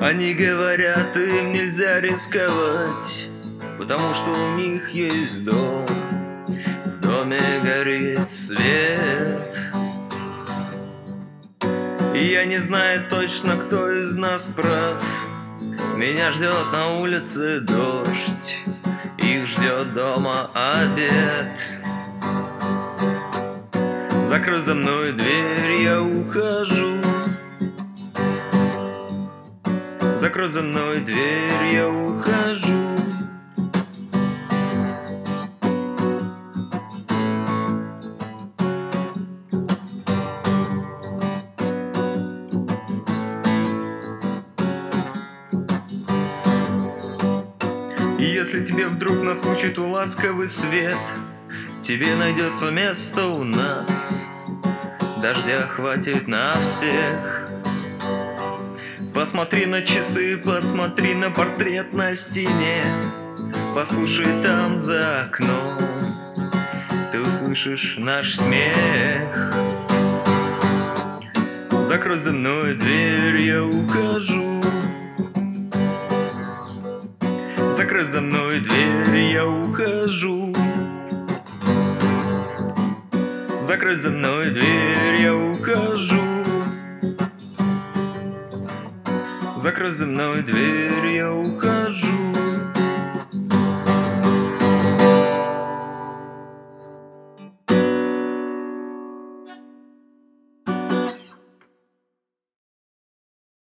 Они говорят, им нельзя рисковать, потому что у них есть дом. В доме горит свет. И я не знаю точно, кто из нас прав. Меня ждет на улице дождь, их ждет дома обед. Закрой за мной дверь, я ухожу. Закрой за мной дверь, я ухожу. И если тебе вдруг наскучит ласковый свет, тебе найдется место у нас. Дождя хватит на всех. Посмотри на часы, посмотри на портрет на стене. Послушай там за окном, ты услышишь наш смех. Закрой за мной дверь, я ухожу. Закрой за мной дверь, я ухожу. Закрой за мной дверь, я ухожу. Закрой за мной дверь, я ухожу.